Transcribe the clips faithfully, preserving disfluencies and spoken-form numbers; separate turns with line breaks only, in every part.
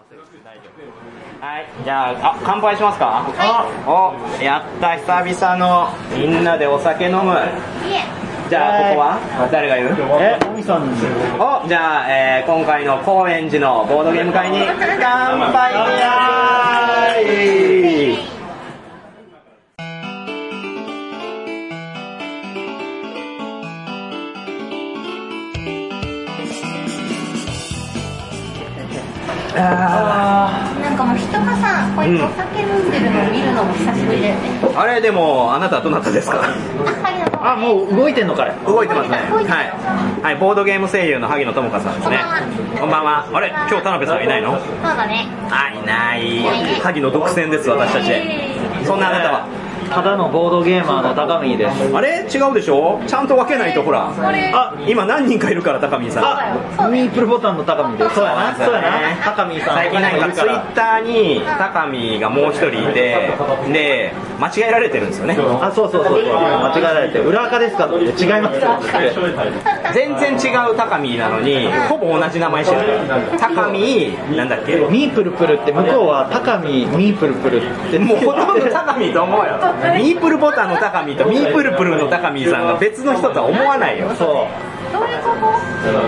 はい、じゃあ、あ、乾杯しますか。はい、お、やった久々のみんなでお酒飲む。じゃあここは誰がいる？
え、トミさん。
お、じゃあ、えー、今回の高円寺のボードゲーム会に乾杯。
あー、なんかもう人がさ、こうやってお酒飲んでるのを見るのも久しぶりだよね。
あれでもあなたはどなたですか？
あ、もう動いてんのかい？
動いてますね。はい、はい、ボードゲーム声優の萩野智香さんですね。こんばんは。あれ、今日田辺さんいないの？
そうだね。
あ、いない。萩野独占です、私たち。そんなあなたは
ただのボードゲーマーの高見です。
あれ違うでしょ、ちゃんと分けないと。ほら、あ、今何人かいるから高見さん。
あ、ミープルボタンの高見です。そうやな、そうやな、高見さん。
最近なんかツイッターに高見がもう一人いて、で間違えられてるんですよね。
あ、そうそうそうそう、間違えられて、裏垢ですかって違いますよって
全然違う高見なのにほぼ同じ名前してる。高見なんだっけ、
ミープルプルって、向こうは高見ミープルプルって、
もうほとんど高見と思うよ。ミープルボタンの高見とミープルプルの高見さんが別の人とは思わないよ。
そう、
どういうこと？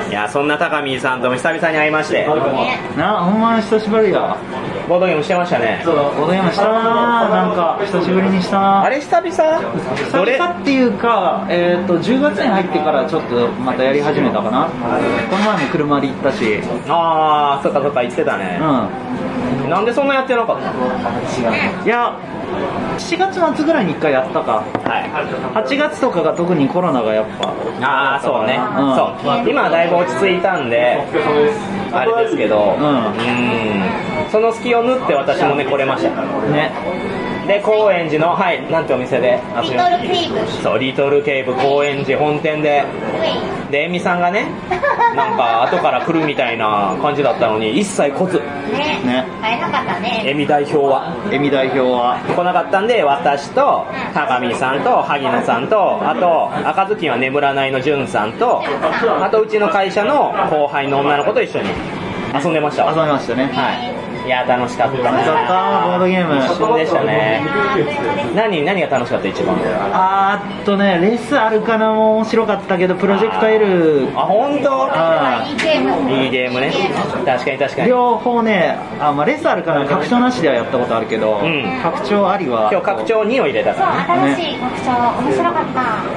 いや、そんな高見さんとも久々に会いまして、
な、ほんま久しぶりや。
ボードゲームしてましたね。
ボードゲームしたな、なんか久しぶりにしたな。
あれ久々？
久々っていうか、えー、とじゅうがつに入ってからちょっとまたやり始めたかな。この前も車で行ったし。
ああ、そっかそっか、言ってたね。うん。なんでそんなやってなかったの？
いや、しがつ末ぐらいにいっかいやったか。
はい。
はちがつとかが特にコロナがやっぱ。
ああ、そうね、
うん、
そう、今はだいぶ落ち着いたんであれですけど、うん、うんその隙を縫って私もね来れました
ね。
で、高円寺の、はい、なんてお店で
リトルケイブ。
そう、リトルケイブ高円寺本店で、で、エミさんがね、なんか後から来るみたいな感じだったのに一切来ず
ね、ね、会えなかったね。
エミ代表は
エミ代表は
来なかったんで、私と高見さんと萩野さんと、あと赤ずきんは眠らないのじゅんさんと、あとうちの会社の後輩の女の子と一緒に遊んでました。
遊んでましたね。
はい。いや、楽しかった。
楽しかった、ボードゲーム。
一瞬でしたね。何、何が楽しかった一番？
あーっとね、レスあるかなも面白かったけど、プロジェクト L。
あ、本当？
あ、いいゲーム。
いいゲームね。確かに確かに。
両方ね、あ、まあ、レスあるかな拡張なしではやったことあるけど、うん、拡張ありは。
今日拡張にを入れたから
ね。そう、新しい拡張、面白かった。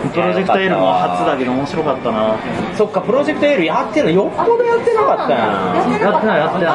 プロジェクト L も初だけど面白かったな。
そっか、プロジェクト L やってんの、よっぽどやってなかったな。
やってない、やってない。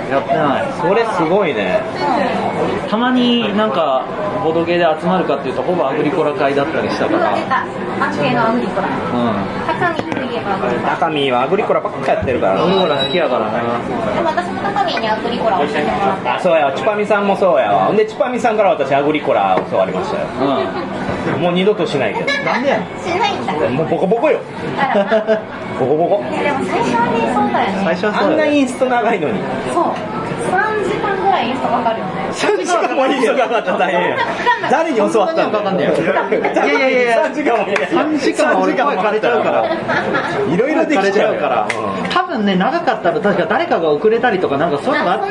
やってない。
それすごいね。
たまになんかボードゲーで集まるかっていうとほぼアグリコラ会だったりしたから。
出た。アンケのアグリコラ。うん。高見といえばアグリコラ。
高見はアグリコラばっかやってるから。
アグリコラ好きやからね。
でも私も高見にアグリコラ教えてもらって。
そうやわ、チュパミさんもそうやわ。でチュパミさんから私アグリコラ教わりましたよ。うん。もう二度としないけど。
なんでやん。
しないんだ。
もうボコボコよ。ボコボコ。
いやでも最初はね、そうだよね。
最初はそうだよ。
あんなインスト長いのに。
そう。さんじかんぐらいインストかかるよね。
さんじかんもインストかかったら大変や。誰に教わったんだよ。い
やいやいや、
さんじかんも
さんじかんは俺声枯れちゃうから。
いろいろできちゃうから。
多分ね、長かったら確か誰かが遅れたりとかなんかそういうのがあって、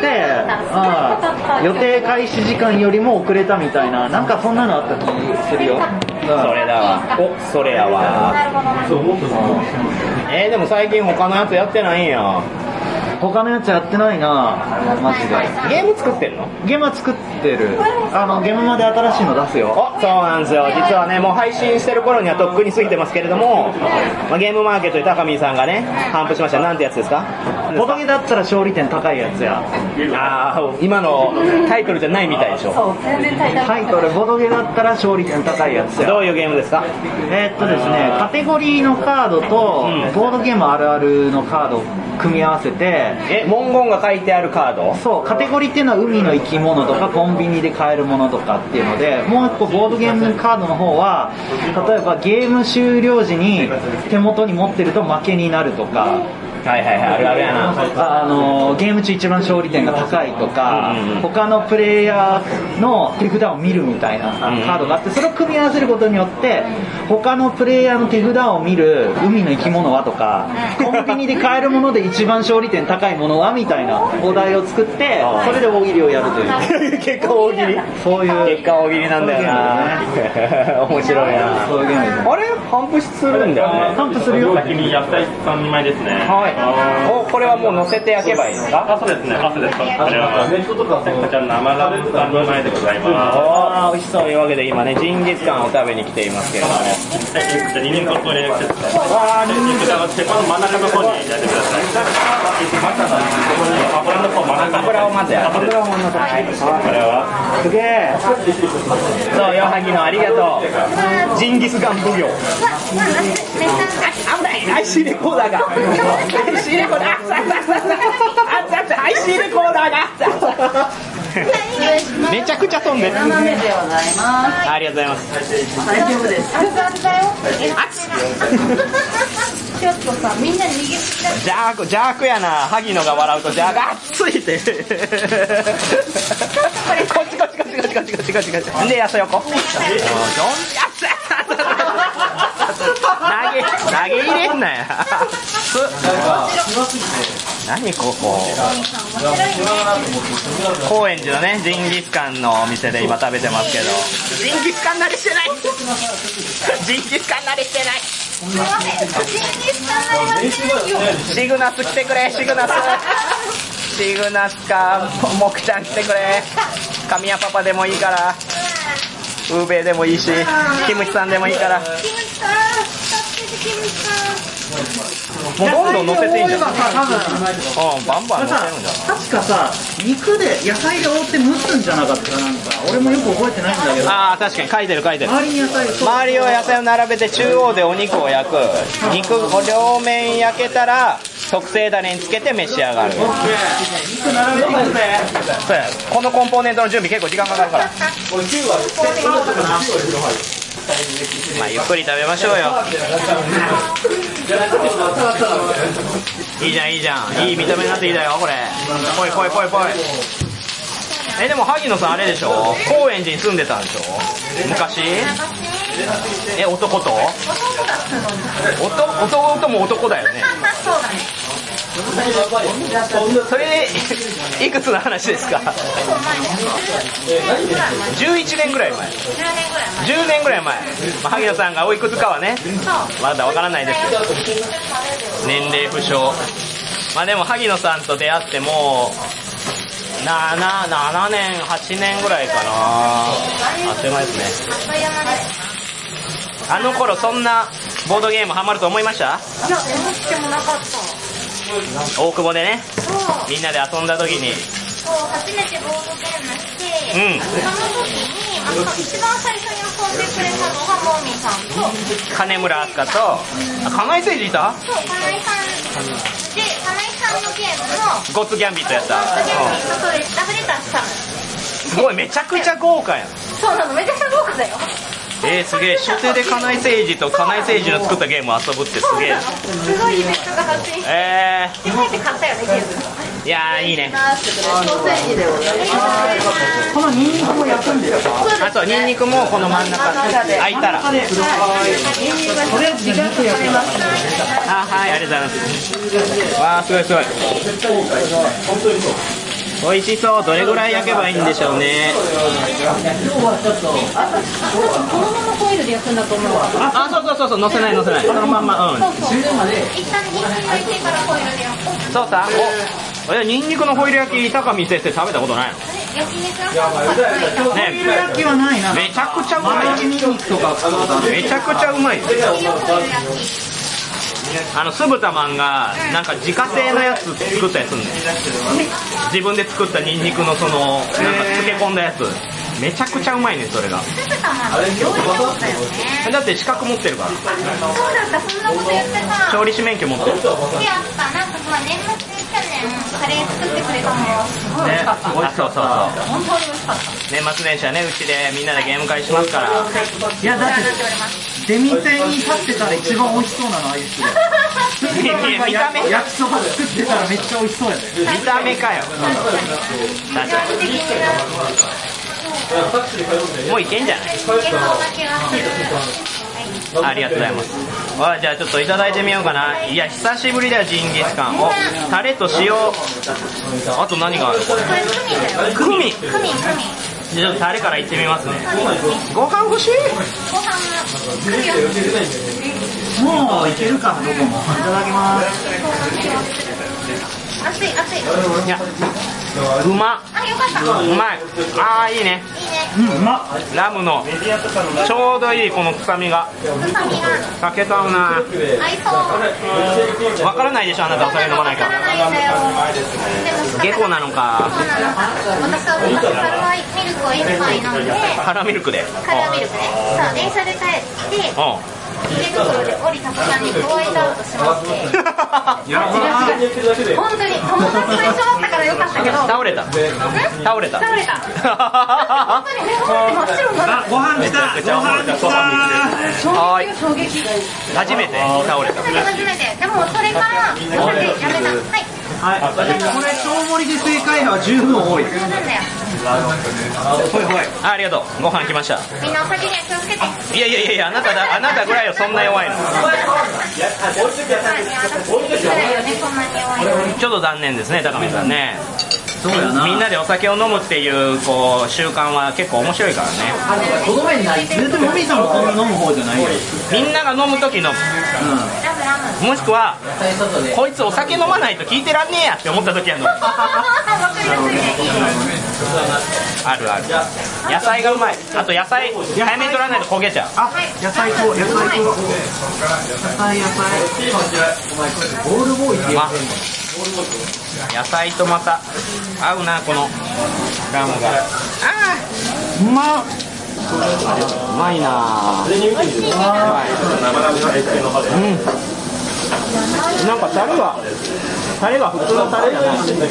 予定開始時間よりも遅れたみたいな、なんかそんなのあった気するよ。
それだわ。お、それやわ。えー、でも最近他のやつやってないんや。
他のやつやってないな、マジで。
ゲーム作ってるの？
ゲームは作ってる。あのゲームまで新しいの出すよ。
お、そうなんですよ。実はね、もう配信してる頃にはとっくに過ぎてますけれども、まあ、ゲームマーケットで高見さんがね頒布しました。なんてやつですか？
ボドゲだったら勝利点高いやつや。
ああ、今のタイトルじゃないみたいでしょ。
そう、全然タイトル。
タイトルボドゲだったら勝利点高いやつや。
どういうゲームですか？
えー、っとですね、カテゴリーのカードと、うん、ボードゲームあるあるのカードを組み合わせて。
え、文言が書いてあるカード？
そう、カテゴリーっていうのは海の生き物とかコンビニで買えるものとかっていうので、もう一個ボードゲームカードの方は例えばゲーム終了時に手元に持ってると負けになるとか、
はいはいはい、あるあるやな。
あのゲーム中一番勝利点が高いとか、うんうん、他のプレイヤーの手札を見るみたいなさ、うん、カードがあって、それを組み合わせることによって他のプレイヤーの手札を見る海の生き物はとか、コンビニで買えるもので一番勝利点高いものはみたいなお題を作って、それで大喜利をやるという
結果大喜利、そういう結果大喜利なんだよな、ね、面白いな。そういうゲームですね。あれ反布するんだよね。
反布するよ。
先に野菜さんにまいですね。
はい。お、これはもう乗せて焼けばいいですか？
あ、そうですね。あ、そうです。これはこちら生ラムさんにまいでございます。
ああ、美味しそう。というわけで今ね、ジンギスカンを食べに来ていますけれども。はい。
じゃあににんここれしてください。わあ、にんにくだ。鉄板の真ん中の方に入れてください。油の方真ん中。
油をまずや。油を真ん中。はい。これはすげえ。そう、ヨハギのありがとう。ジンギスカン奉行。危ない。アイシーレコーダーが。アイシーレコーダー。あったあった。アイシーレコーダーが。めちゃくちゃ飛んでる。
斜めでございます。
ありがとうございます。
大丈夫です。熱々だよ。ちょっとさ、みんな逃げすぎだ。
邪悪、邪悪やな。萩野が笑うと邪悪が熱いて。こっちこっちこっちこっちこっちこっちこっちこっち。で、やさ横。投げ、投げ入れんなや。何ここ。高円寺のね、ジンギスカンのお店で今食べてますけど。ジンギスカン慣れしてない。ジンギスカン慣れしてない。シグナス来てくれ、シグナス。シグナスか、モクちゃん来てくれ。神谷パパでもいいから。ウーベイでもいいし、キムチさんでもいいから。キムチさん、助けてキムチさん。もうどんどん乗せていいんじゃない？うん、バンバン乗せるんじゃない？
確かさ、肉で野菜で覆って蒸すんじゃなかったかなんか。俺もよく覚えてないんだけど。
ああ、確かに書いてる書いてる。
周りに野菜、
周りを野菜を並べて中央でお肉を焼く。肉を両面焼けたら特製ダレにつけて召し上がる。
肉並べていくぜ。
そうや。このコンポーネントの準備結構時間かかるから。まあゆっくり食べましょうよ。いいじゃんいいじゃん、いい見た目になっていいだよこれ。ぽいぽいぽいぽい。えでも萩野さんあれでしょ、高円寺に住んでたんでしょ昔。え男と弟弟も男だよね。それいくつの話ですか？じゅういちねんぐらい前。じゅうねんぐらい前。まあ、萩野さんがおいくつかはねまだわからないですけど、年齢不詳。まあでも萩野さんと出会ってもうなな、ななねんはちねんぐらいかな。あっという間ですね。あの頃そんなボードゲームハマると思いました？
いや、思ってもなかった。
大久保でね、みんなで遊んだ時に、
そう初めてボードゲームして、
うん、
その時に、まあ、一番最初に遊んでくれたのがモーミーさんと
金村明日香と、あ、金井誠司いた？
そう、金井さんで、金井さんのゲームの
ゴッツギャンビットやった。
ゴッツギャンビットとラブレターしたの。
すごい、めちゃくちゃ豪華やん。
そうなの、めちゃくちゃ豪華だよ。
えー、すげえ。初手で金井誠司と金井誠司の作ったゲームを遊ぶってすげえ。
すごいイベントが発生して、
え
ー、で入って買ったよね、ゲーム。
いやーいいね。
ソーセージでございます。
このニンニクも焼くんですか？
あ、そう、ニンニクもこの真ん中開いたら。
ニンニクはとりあえず時間かかります。
あ、はい、ありがとうございます。わー、すごいすごい。美味しそう。どれぐらい焼けばいいんでしょうね。
このままホイルで焼くんだと思う。
あ、そうそうそうそう、乗せない乗せない。そのまんま、うん。
そうそう。一旦ニンニク焼いてからホイルで焼く。
そうさ、お、え、ニンニクのホイル焼き、高見先生食べたことないの？
焼肉屋さんとかないの？
ね、ホイル焼きはないな。
めちゃくちゃうまい。
ニンニクとか
めちゃくちゃうまい。あの酢豚マンがなんか自家製のやつ作ったやつね。自分で作ったニンニクのそのなんか漬け込んだやつ、めちゃくちゃうまいねそれが。
酢豚マン料理上手だよね。
だって資格持ってるから。
そうだった、そんなこと言ってた。
調理師免許持ってる。
好きやった。なんかまあ年末に去年カレー作ってくれたのがすごい美味しかった。
ね、あ、そうそうそう。
本当に美味しかった。
年末年始はね、うちでみんなでゲーム会しますから。
いやだって出店に立ってたら一番美味しそうなのああいう人で
見た目
焼きそば作ってたらめっちゃ美味しそうやね
見た目かよ。確かに。もういけんじゃない？ありがとうございます。あ、じゃあちょっといただいてみようかな。いや久しぶりだよ、ジンギスカン。お、タレと塩。あと何がある？
これクミンだよ。
クミン。
クミンクミン。
じゃあちょっとタレからいってみますね。ご飯欲しい？
ご飯来るよ。
もういけるかどこもいただきます。
熱い熱い。
いや、うまっ。
あ、よかった。
うまい。あーいいね。
いいね。
うん、うまっ。
ラムのちょうどいいこの臭みが。
臭みが
酒と合うな。
合いそう。
わからないでしょ、あなたお酒飲まないか
わからないんだよ。でも
ら。下戸なのか。
そうなのか。私は昔カラーミルクを一杯飲んで、
カラーミルクで。
カラーミルクね。そう、電車で帰って、
うん。
池袋で降りた途端にホワイトアウトしまして。
やばー。
本当に友達と一緒だったからよかったけど。
倒れた。倒れた。
倒れた。本当に目の前真っ白にな
あ、ご飯来た。ご飯来た。
はーい。
衝撃。
初めて倒れた。
初めて。でもそれからお酒やめた。はい。
はい、これ小盛りで正解は十分多い。
十分だよ。
ほいほい。
ありがとう。ご飯来ました。
みんなお酒には気をつけて。
いやいやいやいや、あなただ、あなたぐらいよ、そんな弱いの。
私ぐらいよね、そんなに弱いの。
ちょっと残念ですね、高見さんね。
そうやな。
みんなでお酒を飲むっていうこう習慣は結構面白いからね。
とどめにない。絶対マミさんもそんな飲む方じゃないよ。
みんなが飲む時の、
ラムラム。
もしくはこいつお酒飲まないと聞いてらんねえやって思った時は飲む。
わかりやすいね。
あるある。野菜がうまい。あと野菜早めに取らないと焦げちゃう。
あ、野菜と野菜と野菜野菜。ボールボーイって言ってんの。
野菜とまた合うな、このラムが。あ
うまっ。
ーうまいな。
美味しいね。
うん。なんかタレがタレが普通のタレじゃない。普通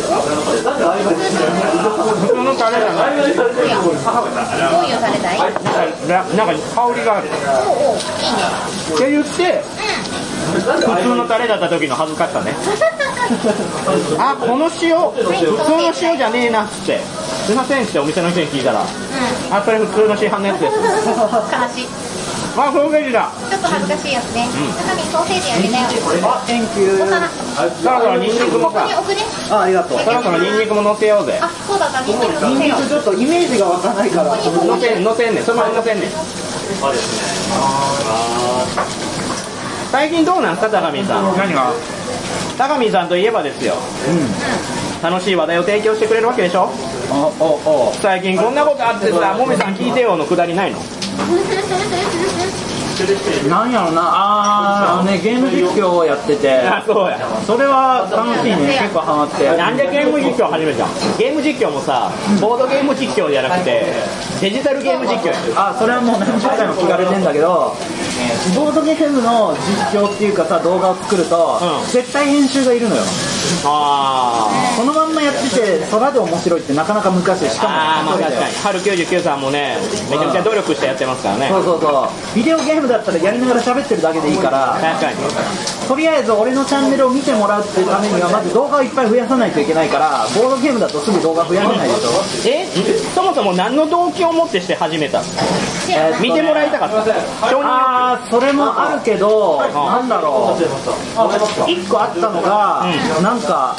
のタレじゃない。
どういうタレだい？
なんか香りがある。
おお、いいね。
って言って普通のタレだった時の恥ずかしさね。あ、この塩普通の塩じゃねえなっつって、すいませんってお店の人に聞いたら、あ、それ普通の市販のやつです。
悲しい。
あ、ソーセージだ。
ちょっと恥ずかしいやつね。中にソーセージあげたよ。
あ、センキュー。
お皿。
そろそろニンニクも
ここ
さ、
に置くね。
あ、ありがとう。
そろそろニンニクも乗せようぜ。
あ、そうだった。ニンニク
ニンニ
乗せよう。
クちょっとイメージが湧かないから。
乗せん乗せんねん、そのまま乗せんねん。最近どうなんすか、高見さん。
何が？
高見さんといえばですよ、
うん。
楽しい話題を提供してくれるわけでしょ。
あ、お、お。
最近こんなことあってさ、もみさん聞いてよのくだりないの？
なんやろな、あー、あのね、ゲーム実況をやってて、
あ、そうや。
それは楽しいね、結構ハマって。
なんでゲーム実況始めたん？ゲーム実況もさ、ボードゲーム実況じゃなくてデジタルゲーム実況や。
あ、それはもう何十回も聞かれてんだけど、ボードゲームの実況っていうかさ、動画を作ると、
うん
絶対編集がいるのよ。
あ
そのまんまやってて、空で面白いってなかなか難しい。しかも
あー、まあ
一人で
確かに春きゅうじゅうきゅうさんもね、めちゃくちゃ努力してやってますからね。
そうそうそう。ビデオゲームだったらやりながら喋ってるだけでいいから、
確かに。
とりあえず俺のチャンネルを見てもらうっていうためにはまず動画をいっぱい増やさないといけないから、ボードゲームだとすぐ動画増やせないでしょ。
え、そもそも何の動機を持ってして始めたの？
えー
見てもらいたかった。承認
あー、それもあるけど、なんだろう、一個あったのが、なんか、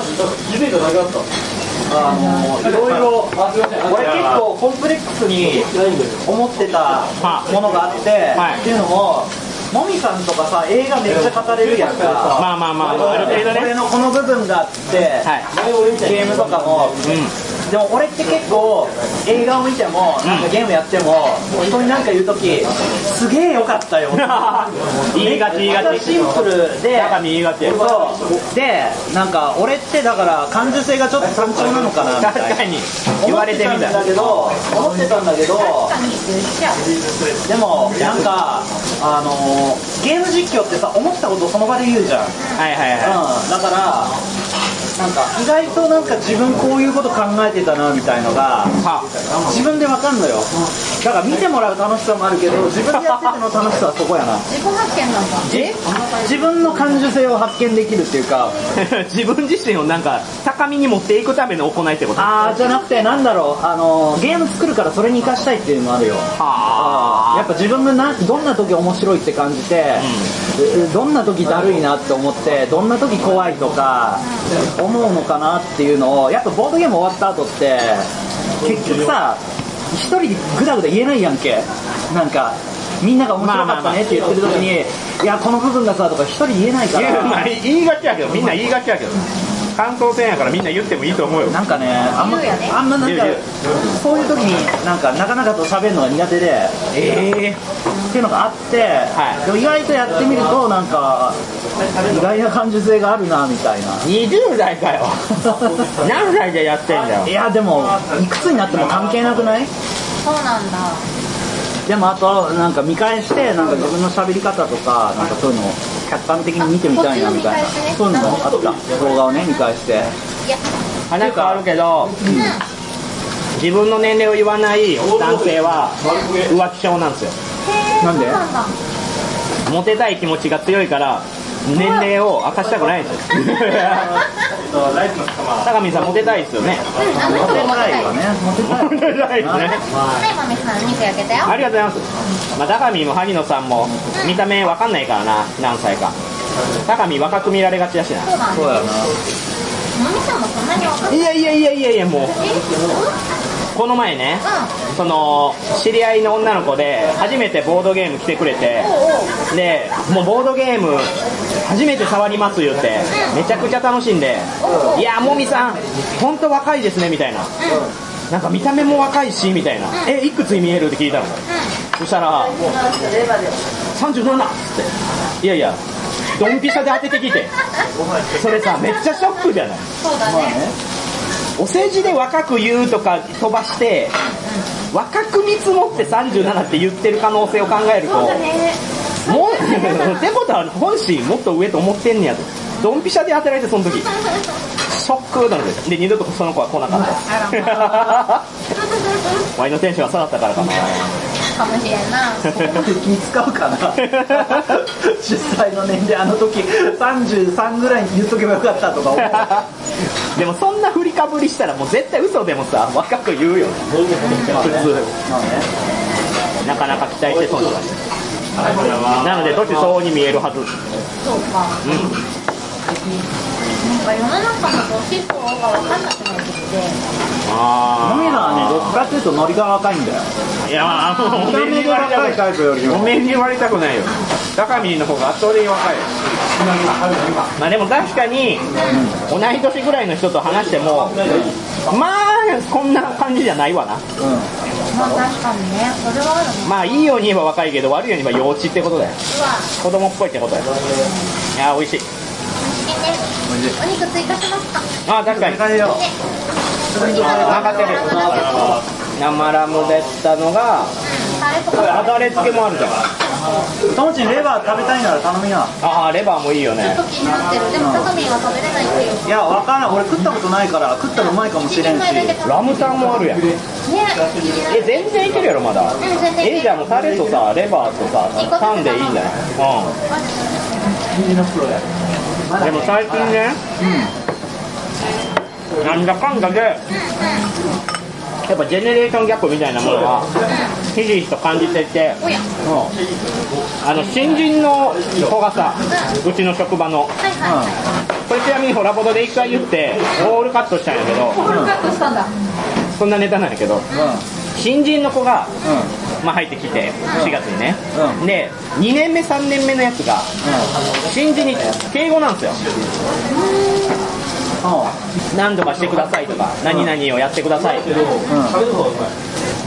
あのいろいろ、俺結構コンプレックスに思ってたものがあって、
はい
っていうのも、もみさんとかさ、映画めっちゃ語れるやんか。
まあまあまあ、ある程度ね。
俺のこの部分があって、
はい
ゲームとかも、でも俺って結構映画を見てもなんかゲームやっても、人に何か言うときすげえよかったよ
言いがち言いがち。
シンプルで、
中身言いがち。
そうで、なんか俺ってだから感受性がちょっと単調なのかなみたいな
確かに言われてみた。
思ってたんだけど思ってたんだけどでもなんかあのゲーム実況ってさ、思ったことをその場で言うじゃん。
はいはいは
うん、だからなんか意外となんか自分こういうこと考えてたなみたいのが自分でわかんのよ。だから見てもらう楽しさもあるけど、自分でやってての楽しさはそこやな。
自己発見なんだ。
え自分の感受性を発見できるっていうか
自分自身をなんか高みに持っていくための行いってこと？
あーじゃなくて、なんだろう、あのゲーム作るからそれに生かしたいっていうのもあるよ。
は
やっぱ自分がなどんな時面白いって感じて、うん、どんな時だるいなって思って、どんな時怖いとか思うのかなっていうのを、やっぱボードゲーム終わった後って結局さ、一人でグダグダ言えないやんけ。なんかみんなが面白かったねって言ってる時に、いやこの部分がさとか一人言えないから。
言う、まあ、言いがちやけど、みんな言いがちやけど感想戦やからみんな言ってもいいと思うよ。
なんかね、あんま、あんまなんかそういう時になんかなかなかと喋るのが苦手で、えーっていうのがあって、はい、でも意外とやってみるとなんか意外な感受性があるなみたいな。
にじゅう代かよ何歳でやってんだよ。
いやでもいくつになっても関係なくない？
そうなんだ。
でもあとなんか見返してなんか自分の喋り方とかなんかそういうのを客観的に見てみたいなみたいな、そういうのもあった。動画をね見返して。
話変わるけど、うん、自分の年齢を言わない男性は浮気症なんですよ。
なんで？
モテたい気持ちが強いから年齢を明かしたくないんですよ高見さんモテたいですよね。
うん、
モテたいわね。モテたい。
モテたいですね。
はい、まみさん肉焼けたよ。
ありがとうございます。まあ、高見も萩野さんも見た目わかんないからな、何歳か。高見若く見られがちだしな。
そうなん
そうやな。
まみさんもそんなに若くない。
いやいやいやいやいや、もうこの前ね、その知り合いの女の子で初めてボードゲーム来てくれて、でもうボードゲーム初めて触ります言ってめちゃくちゃ楽しんで、いやもみさん本当若いですねみたいな、なんか見た目も若いしみたいな、えいくつに見えるって聞いたの。そしたらさんじゅうななっつって、いやいやドンピシャで当ててきて、それさめっちゃショックじゃない。
そうだね。
お世辞で若く言うとか飛ばして、若く見積もってさんじゅうななって言ってる可能性を考えると、もうってことは本心もっと上と思ってんねやと。ドンピシャで当てられて、その時ショックなので、で二度とその子は来なかったワイのテンションが下がったからかな。
かもしれんな。
そこまで気使うかな実際の年齢、あの時さんじゅうさんぐらいに言っとけばよかったとか思う
でもそんな振りかぶりしたらもう絶対嘘でもさ若く言うよね普通、まあね、なかなか期待してそうにななのでどっち相応に見えるはず。
そうか、うん、なんか世の中のどっち相応が分かんなくなってきて、
あ
ノミさんはね、どっちかっていうとノリが若いんだよ。
いやあの
おめえに言われたくない。
おめえに言われたくないよ。高見の方が圧倒的に若い。まあでも確かに、うん、同い年ぐらいの人と話しても、まあこんな感じじゃないわな。うん、
まあ確かにね、それはあるね。
まあいいように言えば若いけど悪いように言えば幼稚ってことだよ。子供っぽいってことだよ。いや美味しい。
美味しいね。お肉追加しますか。
あ確かに。任せる。生ラムでったのが、タレ付けもあるじゃん。
ともちんレバー食べたいなら頼みな。
ああレバーもいいよね。
ちょっと気になってる。でもタカミンは食べれないっていう。
いやわからん、俺食ったことないから食ったらうまいかもしれんし。
ラムタンもあるやん。ね。え全然いけるやろまだ。うん全然。えじゃあもうタレとさレバーとさタンでいいんじゃない。うん。でも最近ね、うん、なんだかんだで、やっぱジェネレーションギャップみたいなものはひしひしと感じていて、うん、あの新人の子がさ、うちの職場の、うん、これちなみにホラボドで一回言ってオールカットしたんやけど、オールカットしたんだ。そんなネタなんやけど、うん、新人の子が、うんまあ、入ってきてしがつにね、うん、でにねんめさんねんめのやつが、うん、新人に敬語なんですよ。何度かしてくださいとか何々をやってくださいって、うん、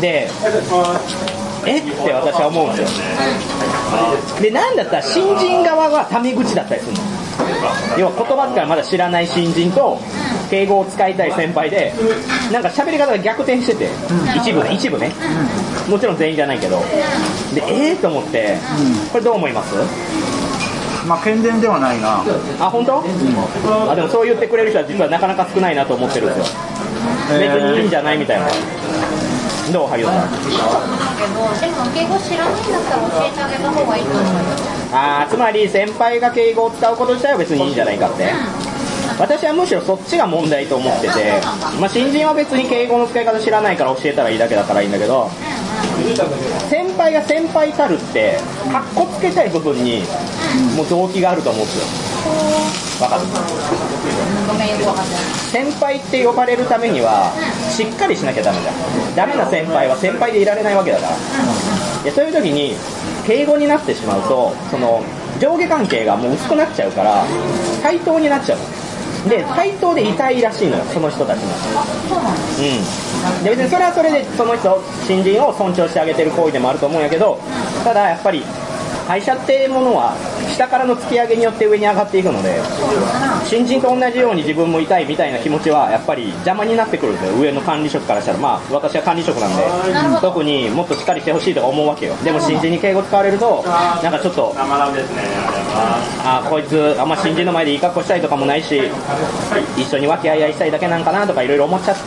でえって私は思うんですよ。でなんだったら新人側はタメ口だったりするの。要は言葉からまだ知らない新人と敬語を使いたい先輩でなんか喋り方が逆転してて、一部ね一部ね、もちろん全員じゃないけど、でえーと思って、これどう思います？
まあ健全ではないな。
あ、本当？うん、あ、でもそう言ってくれる人は実はなかなか少ないなと思ってるんですよ。別にいいんじゃないみたいな。どう、萩野さん。
だけど、でも敬語知らないんだったら教えてあげた方がいいと思う。
あー、つまり先輩が敬語を使うこと自体は別にいいんじゃないかって。私はむしろそっちが問題と思ってて、まあ、新人は別に敬語の使い方知らないから教えたらいいだけだからいいんだけど、先輩が先輩たるってカッコつけたい部分にもう動機があると思うんですよ。わかる？
ごめん、よくわかんない。
先輩って呼ばれるためにはしっかりしなきゃダメだ。ダメな先輩は先輩でいられないわけだから。でそういう時に敬語になってしまうと、その上下関係がもう薄くなっちゃうから対等になっちゃう。で対等でいたいらしいのよ、その人たちも。うん。で別にそれはそれでその人新人を尊重してあげてる行為でもあると思うんやけど、ただやっぱり会社ってものは下からの突き上げによって上に上がっていくので、新人と同じように自分もいたいみたいな気持ちはやっぱり邪魔になってくるんですよ、上の管理職からしたら。まあ私は管理職なんで特にもっとしっかりしてほしいとか思うわけよ。でも新人に敬語使われるとなんかちょっと、あ、こいつあんま新人の前でいい格好したいとかもないし、一緒に和気あいあいしたいだけなんかなとかいろいろ思っちゃって、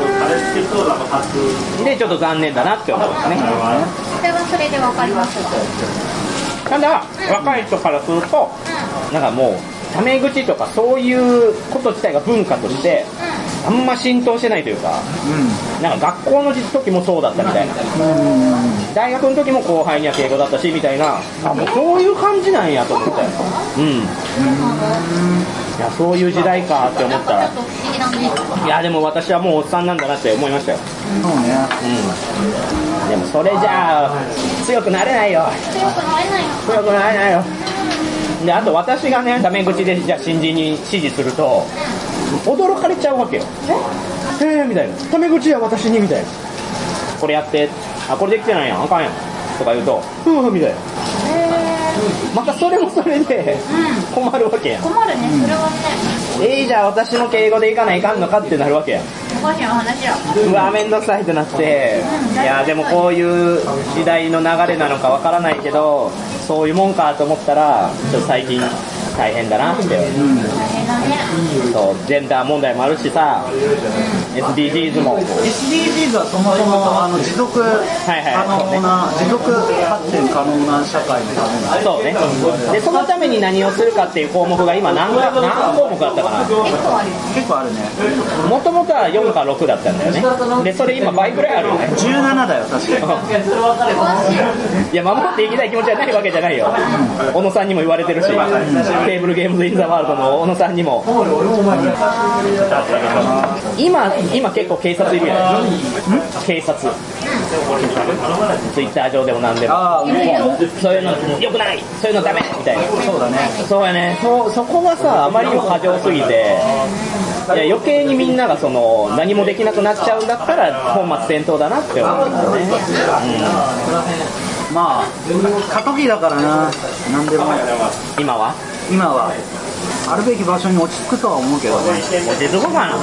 でちょっと残念だなって思うんですね。
それはそれでわかりますわ。
ただ若い人からするとなんかもうタメ口とかそういうこと自体が文化としてあんま浸透してないというか、うん、なんか学校の時もそうだったみたいな、うん、大学の時も後輩には敬語だったしみたいな、あ、もうそういう感じなんやと思って、うん、うん、いやそういう時代かって思ったら、いやでも私はもうおっさんなんだなって思いましたよ。
そうね、
うん、でもそれじゃあ強くなれないよ。
強くなれないよ。
強くなれないよ。であと私がねタメ口でじゃあ新人に指示すると驚かれちゃうわけよ。えーみたいな、タメ口や私にみたいな、これやって、あこれできてないやんあかんやんとか言うとうわみたいな、またそれもそれで困るわけやん。
困るね、それはね。
えー、じゃあ私の敬語でいかないかんのかってなるわけやん。
おかしい話や。
うわめんどくさいってなって、いやでもこういう時代の流れなのかわからないけどそういうもんかと思ったらちょっと最近大変だなって、うん、
大変だね。
そうジェンダー問題もあるしさ、うん、エスディージーズ も
エスディージーズ はそもそもあの持続可能な、持続発展可能な社会のための、
そうね。でそのために何をするかっていう項目が今 何, 何項目だったかな。
結構あるよ。
結構あるね。
もともとはよんかろくだったんだよね。でそれ今倍くらいあるよね。
じゅうななだよ確かに。
いや守っていきたい気持ちはないわけじゃないよ。小野さんにも言われてるし、テーブルゲームズインザワールドの小野さんにも。今今結構警察いるやん。警察。ツイッター上でもなんでも。あそういうの良くない、そういうのダメみたいな。
そうだね。
そうやね。そそこがさあまりにも過剰すぎて。いや余計にみんながその何もできなくなっちゃうんだったら本末転倒だなって思うんですよね。
うん、まあ過渡期だからな、何でも
今は
今はあるべき場所に落ち着くとは思うけどね。
落ち着くかな。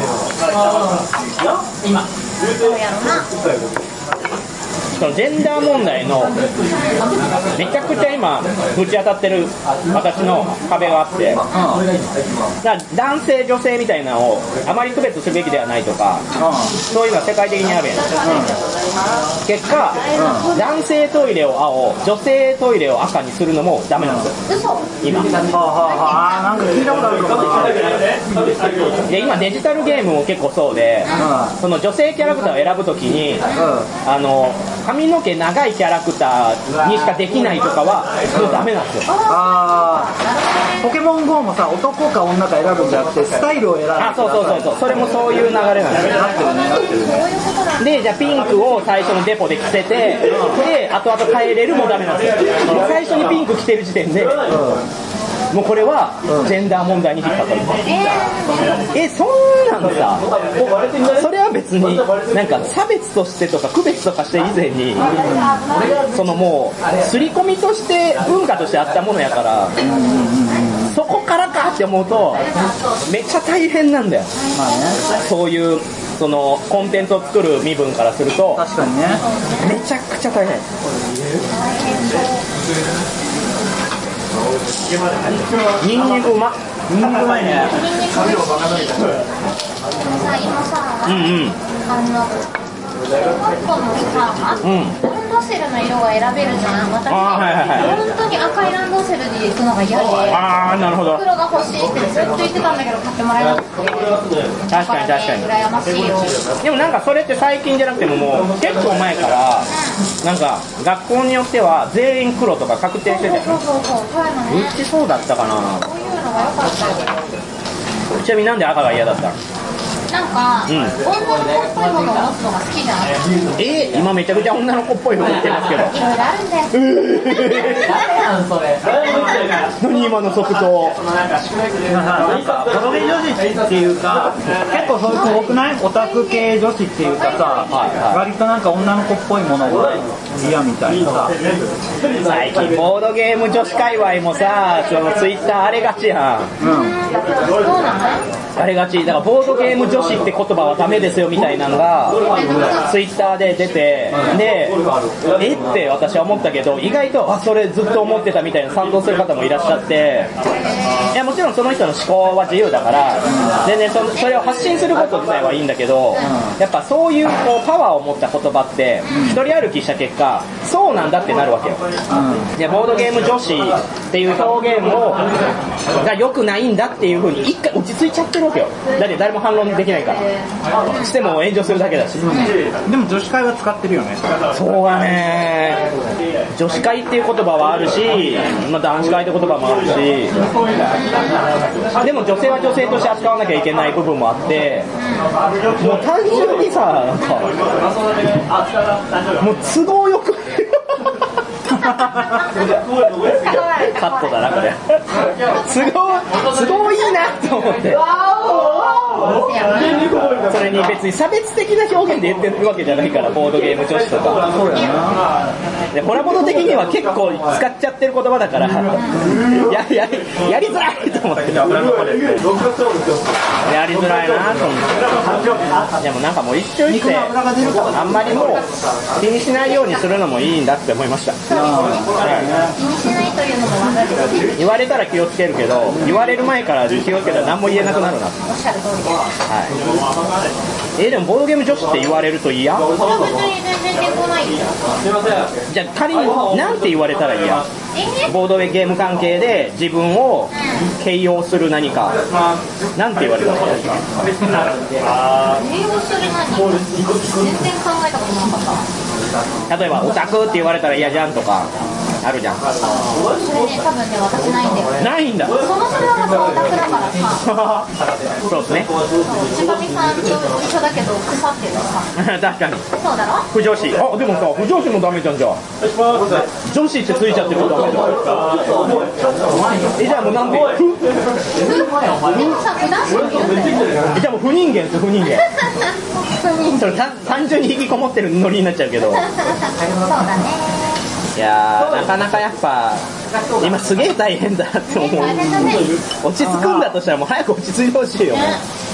今そうやろな。
そのジェンダー問題のめちゃくちゃ今ぶち当たってる私の壁があって、だから男性女性みたいなのをあまり区別するべきではないとか、そういうのは世界的にあるやん。結果男性トイレを青、女性トイレを赤にするのもダメなんですよ今。
あなんか聞いたことあるかも。
で今デジタルゲームも結構そうで、その女性キャラクターを選ぶときにあの髪の毛長いキャラクターにしかできないとかはもうダメなんですよ。あ
ポケモン ゴー もさ男か女か選ぶんじゃなくてスタイルを選ぶ。
あそうそうそうそう、それもそういう流れなんですよ。でじゃあピンクを最初のデポで着せて、で後々変えれるもダメなんですよ。最初にピンク着てる時点で、うん、もうこれはジェンダー問題に引っかかる。えー、そんなんさ、それは別になんか差別としてとか区別とかして以前に、そのもう刷り込みとして文化としてあったものやから、そこからかって思うとめっちゃ大変なんだよ。まあね、そういうそのコンテンツを作る身分からすると
確かにね、
めちゃくちゃ大変。 ニンニクうまっ。
ニンニクうまいね。
ニンニク美味しい。でもさ、今さ、
うんうん。
あの小学校のさ、
うん。
ランドセルの色が選べるじゃん。私、
あーはいはいはい
本当に赤いランドセルで行くのが嫌で、
ああ、なるほど。
黒が欲しいってずっと言ってたんだけど買ってもらえなくて。
確かに確かに。
羨ましいよ。
でもなんかそれって最近じゃなくてももう結構前からなんか学校によっては全員黒とか確定してて、
そうそうそうそう、そういうのね。
うちそうだったかな。
こういうのが良かったよ。
ちなみになんで赤が嫌だったの？
なんか、
うん
女の子っぽいものを持つのが好きじゃん。
えー、今めちゃくちゃ女の子っぽい服着てますけど。
いろいろあるんだよ。
何今の即答。
なんかボドゲ女子っていうか、結構そういう子多くない？オタク系女子っていうかさ、割となんか女の子っぽいものが嫌みたいなさ。
最近ボードゲーム女子界隈もさ、そのツイッターあれがちやん。
そうなの？
あれがち。だからボードゲーム女子って言葉はダメですよみたいなのがツイッターで出て、で、えって私は思ったけど、意外とあそれずっと思ってたみたいな賛同する方もいらっしゃって、いやもちろんその人の思考は自由だから全然 そ, それを発信すること自体はいいんだけど、やっぱそういうこうパワーを持った言葉って一人歩きした結果そうなんだってなるわけよ。でボードゲーム女子っていう表現をが良くないんだっていう風に一回落ち着いちゃってるわけよ。だって誰も反論できないから、しても炎上するだけだし、うん、
でも女子会は使ってるよね。
そうだね。女子会っていう言葉はあるし、まあ、男子会って言葉もあるし、でも女性は女性として扱わなきゃいけない部分もあって、もう単純にさ、なんかもう都合よくカットだなこれ。都合都合いいなと思って。それに別に差別的な表現で言ってるわけじゃないから、ボードゲーム女子とか。そうやな。でホラボド的には結構使っちゃってる言葉だから、やややりづらいと思って。やりづらいなと思って。でもなんかもう一瞬してあんまりもう気にしないようにするのもいいんだって思いました。
気にしないというのも分かる。
言われたら気をつけるけど、言われる前から気をつけたら何も言えなくなるな。
おっしゃる通りです。
はい。えー、でもボードゲーム女子って言われると嫌？
それは別に全然抵抗ないよ。
じゃあ仮に何て言われたら嫌？ボードゲーム関係で自分を形容する何か、何て言われたら嫌？
形容する何？全然考えたことなかった。
例えばオタクって言われたら嫌じゃんとかあるじゃん。
それね、多分ね、私ないんだよ。
ないんだ。
そもそもがさ、オタクだからさ。
そうですね。
内上さんと一緒だけど腐ってるさ。
確かに。
そうだろ？
不女子。あ、でもさ、不女子もダメじゃんじゃあ。女子ってついちゃってるとダメじゃん。え、じゃあもうなんで？
でもさ、普段子もいるんだよ。
え、じゃあもう不人間です、不人間。それ単純に引きこもってるノリになっちゃうけど。
そうだね。
いやー、なかなかやっぱ今すげえ大変だって思う。
大変だね。
落ち着くんだとしたらもう早く落ち着いてほしいよ。もう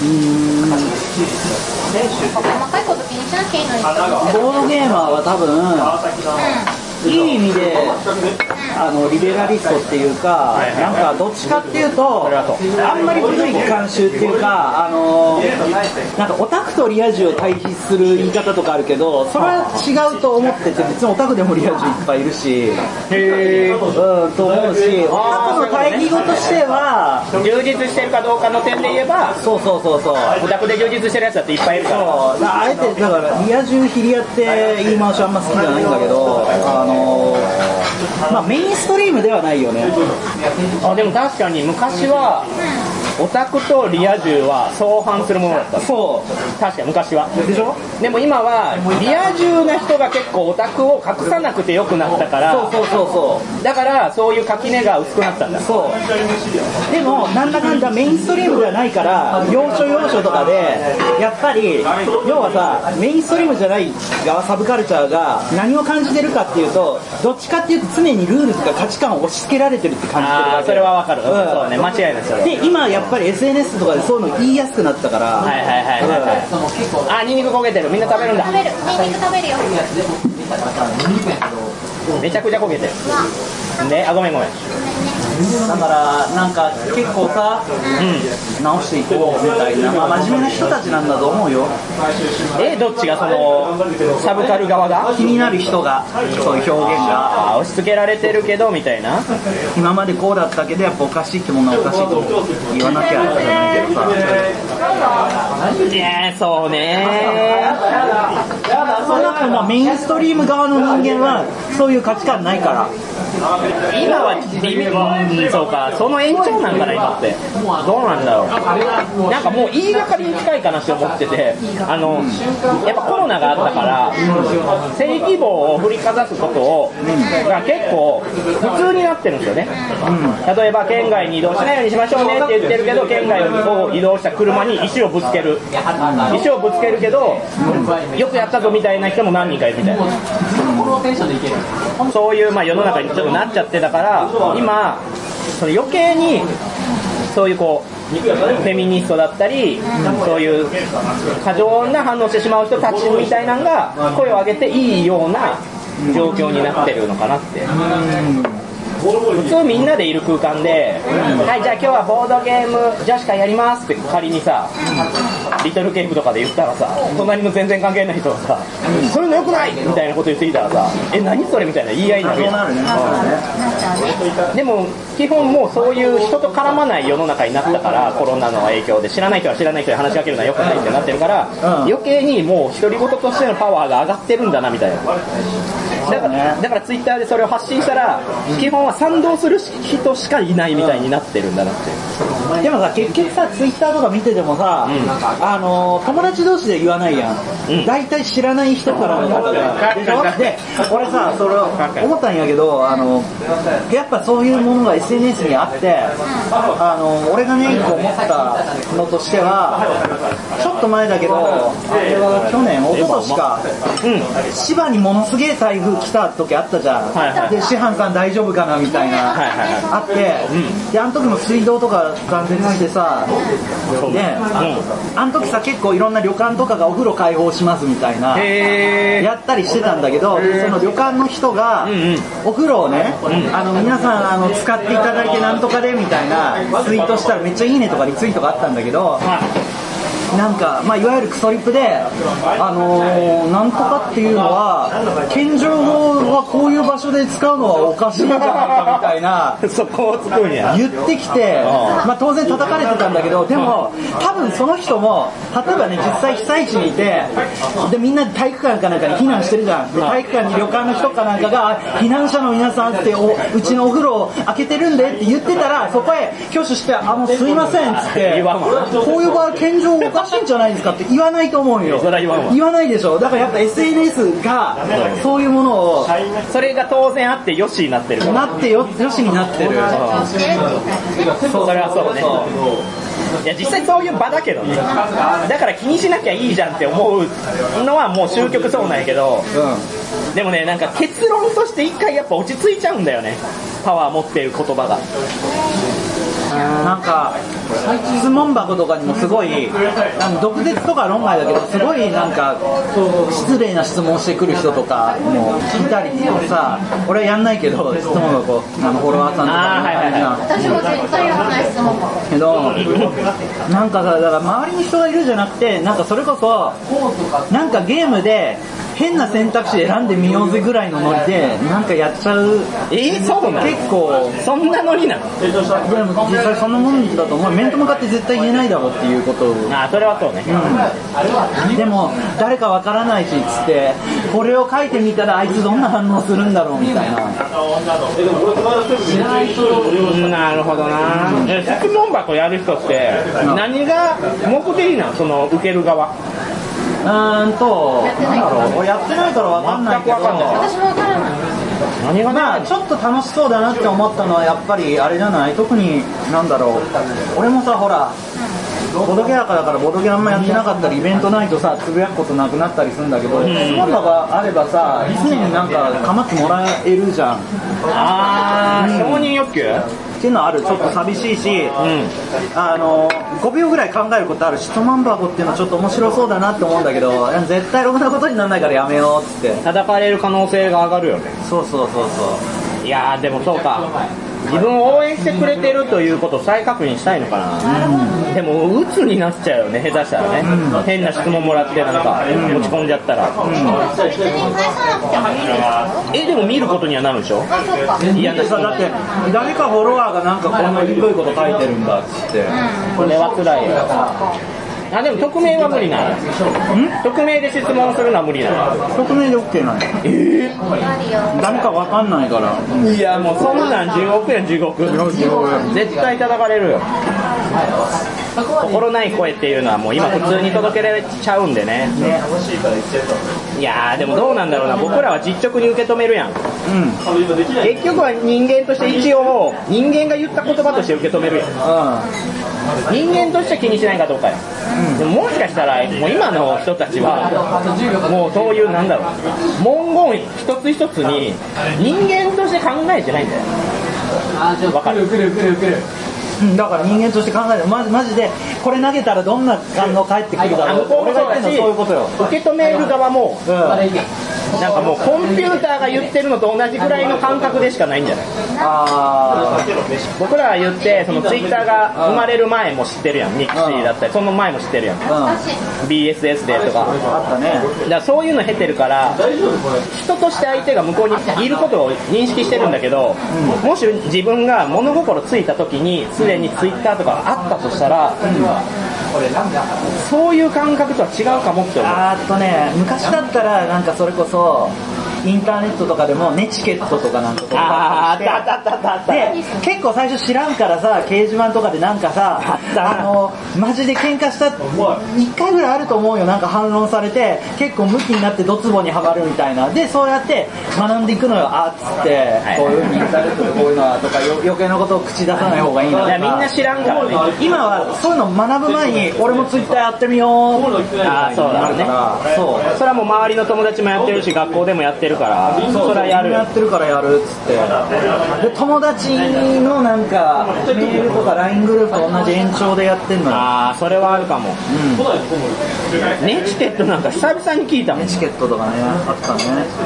細かいこと気にしなきゃいいのに。
ボードゲーマーは多分、いい意味であのリベラリストっていうか、なんかどっちかっていうと、あんまり古い慣習っていうか、あのなんかオタクとリア充を対比する言い方とかあるけど、それは違うと思ってて、別にオタクでもリア充いっぱいいるし、へー、うん、と思うし、オタクの対義語としては
充実してるかどうかの点で言えば、
そうそうそうそう、
オタクで充実してるやつだっていっぱいいるから。
そう、あえてだからリア充ヒリアって言い回しあんま好きじゃないんだけど、あのまあメインストリームではないよね。
あ、でも確かに昔はオタクとリア充は相反するものだった。
そう、
確かに昔は。
でしょ？
でも今はリア充な人が結構オタクを隠さなくてよくなったから、
そうそうそうそう、
だからそういう垣根が薄くなったんだ。
そう。でもなんだかんだメインストリームではないから、要所要所とかでやっぱり要はさ、メインストリームじゃない側サブカルチャーが何を感じてるかっていうと、どっちかっていうと常にルールとか価値観を押し付けられてるって感じてるわけ。
あ、それはわかる、うん、そうね、間違いない。それ
で今やっぱり エスエヌエス とかでそういうの言いやすくなったから、
はいはいはいはい、はい、あ、ニンニク焦げてる。みんな食べるんだ。
食べる、ニンニク食べるよ。
めちゃくちゃ焦げてる。で、あ、ごめんごめん。
だからなんか結構さ、うん、直していこうみたいな、まあ、真面目な人たちなんだと思うよ。
えどっちがそのサブカル側が
気になる人がそういう表現が
押し付けられてるけどみたいな、
今までこうだったけどやっぱおかしいってものはおかしいと言わなきゃじゃないけどさ、
いやそうね
その中もメインストリーム側の人間はそういう価値観ないから、
今はリビンそうか、その延長なんかな今って、どうなんだろう、なんかもう言いがかりに近いかなって思ってて、あのやっぱコロナがあったから正規模を振りかざすことをが結構普通になってるんですよね、うん、例えば県外に移動しないようにしましょうねって言ってるけど、県外を移動した車に石をぶつける石をぶつけるけど、よくやったぞみたいな人も何人かいるみたいな、そういうまあ世の中にちょっとなっちゃってたから、今その余計にそういうこうフェミニストだったり、うん、そういう過剰な反応してしまう人たちみたいなのが声を上げていいような状況になってるのかなって、うん、普通みんなでいる空間で、うん、はいじゃあ今日はボードゲーム女子会やりますって仮にさ、うん、リトルケープとかで言ったらさ、隣の全然関係ない人がさ、うん、そういうの良くないみたいなこと言ってきたらさ、え何それみたいな言い合いになるやん、うん、でも基本もうそういう人と絡まない世の中になったから、コロナの影響で知らない人は知らない人に話しかけるのは良くないってなってるから、うん、余計にもう独り言としてのパワーが上がってるんだなみたいな、だから、だからツイッターでそれを発信したら、うん、基本は賛同する人しかいないみたいになってるんだなって、
うん、でもさ結局さツイッターとか見ててもさ、うん、あの友達同士で言わないやん、うん、大体知らない人からの方がでしょ。で俺さそれ思ったんやけど、あのやっぱそういうものが エスエヌエス にあって、あの俺がね一個思ったのとしては、ちょっと前だけどあれは去年一昨年か、うん、千葉にものすげえ台風来た時あったじゃん、はいはい、で師範さん大丈夫かなみたいな、はいはいはい、あって、うん、であの時も水道とか断絶してさ、で、うん、あの時さ結構いろんな旅館とかがお風呂開放しますみたいなやったりしてたんだけど、でその旅館の人が、うんうん、お風呂をね、うん、あの皆さんあの使っていただいてなんとかでみたいなツイートしたらめっちゃいいねとかリツイートがあったんだけど、はいなんか、まあ、いわゆるクソリップで、あのー、なんとかっていうのは謙譲語はこういう場所で使うのはおかしいんじゃないかみたいな
そこを作るんや
言ってきて、まあ、当然叩かれてたんだけど、でも多分その人も例えばね実際被災地にいて、でみんな体育館かなんかに避難してるじゃん。で体育館に旅館の人かなんかが避難者の皆さんっておうちのお風呂を開けてるんでって言ってたら、そこへ挙手してあのすいませんっつってこういう場合謙譲語おかしいんじゃないですかって言わないと思うよ。
それは言わんわ。
言わないでしょ。だからやっぱ エスエヌエス がそういうものを
それが当然あってよしになってるから
なってよよしになってる。
そうそれはそうね。いや実際そういう場だけどね。だから気にしなきゃいいじゃんって思うのはもう終局そうなんやけど、うん、でもねなんか結論として一回やっぱ落ち着いちゃうんだよね。パワー持っている言葉が。
なんか質問箱とかにもすごいあの毒舌とか論外だけどすごいなんか失礼な質問してくる人とかもいたりさ、俺はやんないけど質問箱あのフォロワーさんとか
ね、はいはいはい、私も絶対やらない質問箱
けどなんかさだから周りに人がいるじゃなくて、なんかそれこそなんかゲームで変な選択肢選んでみようぜぐらいのノリでなんかやっちゃう。
えー、そうなの？
結構
そんなノリなの？
でも実際そんなもんだと思う。面と向かって絶対言えないだろうっていうことを。
ああそれはそうね、
うん、でも誰かわからないしっつってこれを書いてみたらあいつどんな反応するんだろうみたいな。
なるほどな、うん、質問箱やる人って何が目的なの？その受ける側。
うーんと、なんだろう、俺やってないから分かんないけど、
私も分からない。
何がね、まあちょっと楽しそうだなって思ったのはやっぱりあれじゃない？特になんだろう、俺もさほら、ボドゲアカだからボドゲあんまやってなかったりイベントないとさつぶやくことなくなったりするんだけど、質問箱があればさ常になんか構ってもらえるじゃん。
あー、承認欲求
っていうのはある。ちょっと寂しいし、うん、あのごびょうぐらい考えることあるし、質問箱っていうのはちょっと面白そうだなって思うんだけど、絶対ろくなことにならないからやめようっつって
叩かれる可能性が上がるよね。
そうそうそうそう。
いやーでもそうか、 自分を応援してくれてるということを再確認したいのかな、うん、でも鬱になっちゃうよね、下手したらね、うん、変な質問もらってなんか、うん、落ち込んじゃったら、うん、えでも見ることにはなるでしょ。いやだって
誰かフォロワーがなんかこんなひどいこと書いてるんだっつって、
これは辛いよ。あ、でも匿名は無理なの。匿名で質問するのは無理なの。
匿名で OK なんや。えー、誰かわかんないから。
いやもうそんなん地獄や地獄。絶対叩かれるよ。心ない声っていうのはもう今普通に届けられちゃうんでね。ね、いやーでもどうなんだろうな、僕らは実直に受け止めるやん、うん、結局は人間として一応人間が言った言葉として受け止めるやん、うん、人間として気にしないかどうかや、うん、でももしかしたらもう今の人たちはもうそういうなんだろう文言一つ一つに人間として考えてないんだよ。わかる。
だから人間として考えてマジ、マジでこれ投げたらどんな反応返ってくるだろう。
俺が言ってんのそういうことよ。受け止める側も、うん、なんかもうコンピューターが言ってるのと同じぐらいの感覚でしかないんじゃない。あ僕らが言ってそのツイッターが生まれる前も知ってるやん、ミクシーだったりその前も知ってるやん、うん、ビーエスエス でとかあったね。だからそういうの経てるから人として相手が向こうにいることを認識してるんだけど、うん、もし自分が物心ついた時にすでにツイッターとかあったとしたら、うん、そういう感覚とは違うかもって思う。
あーっとね、昔だったらなんかそれこそインターネットとかでもネチケットとかなんかとか
ああったあったあったあった。
で結構最初知らんからさ掲示板とかでなんかさ あ, あのマジで喧嘩したいっかいぐらいあると思うよ。なんか反論されて結構ムキになってドツボにはまるみたいな。でそうやって学んでいくのよ。あっつって、はい、こういう風にインターネットでこういうのはとか余計なことを口出さない方がいいなとか。
いやみんな知らんからね。
今はそういうの学ぶ前に俺もツイッターやってみよう。
ああそうだね。そうそれはもう周りの友達もやってるし学校でもやってるからそうそれはやる
やってるからやるっつって。で友達のなんかメールとか ライン グループと同じ延長でやってんのよ。
ああそれはあるかも、うん、ネチケットなんか久々に聞いたもん。
ネチケットとかねあったね。